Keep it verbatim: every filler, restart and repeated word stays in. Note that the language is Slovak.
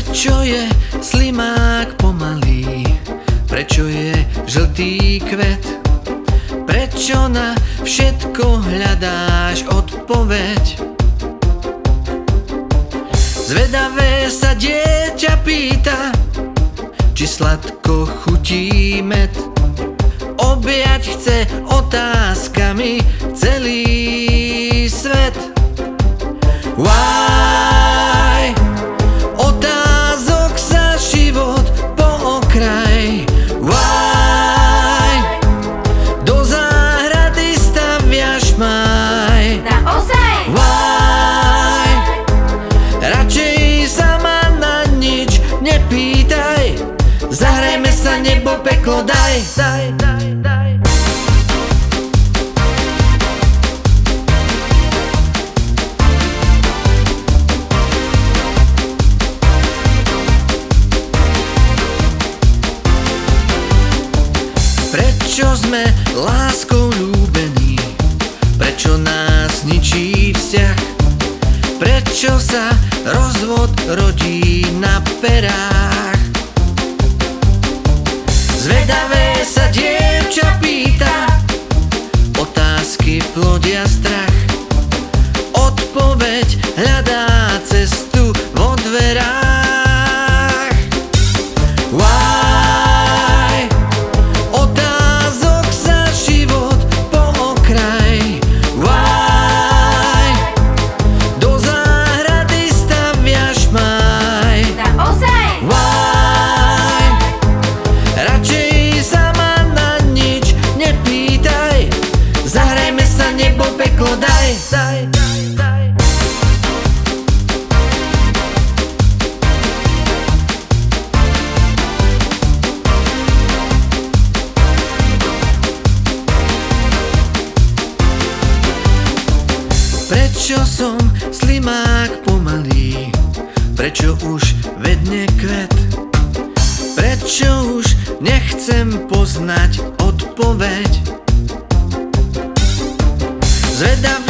Prečo je slimák pomalý? Prečo je žltý kvet? Prečo na všetko hľadáš odpoveď? Zvedavé sa dieťa pýta, či sladko chutí med. Objať chce otázkami celý svet. Why? Otázok sa život pookraj. Why? Do záhrady staviaš maj. Naozaj? Why? Radšej sa ma na nič nepýtaj. Zahrajme sa, nebo peklo daj, daj, daj, daj. Prečo sme láskou ľúbení? Prečo nás ničí vzťah? Prečo sa rozvod rodí na perách? Zvedavé sa dievča pýta, otázky plodia strach. Odpoveď hľadá cestu vo dverách. Why? Otázok sa život pookraj. Why? Do záhrady staviaš maj. Naozaj? Why? Radšej sa ma na nič nepýtaj. Zahrajme sa, nebo peklo daj, daj, daj, daj. Prečo som slimák pomalý? Prečo už vedne kvet? Prečo už nechcem poznať odpoveď? Zvedavý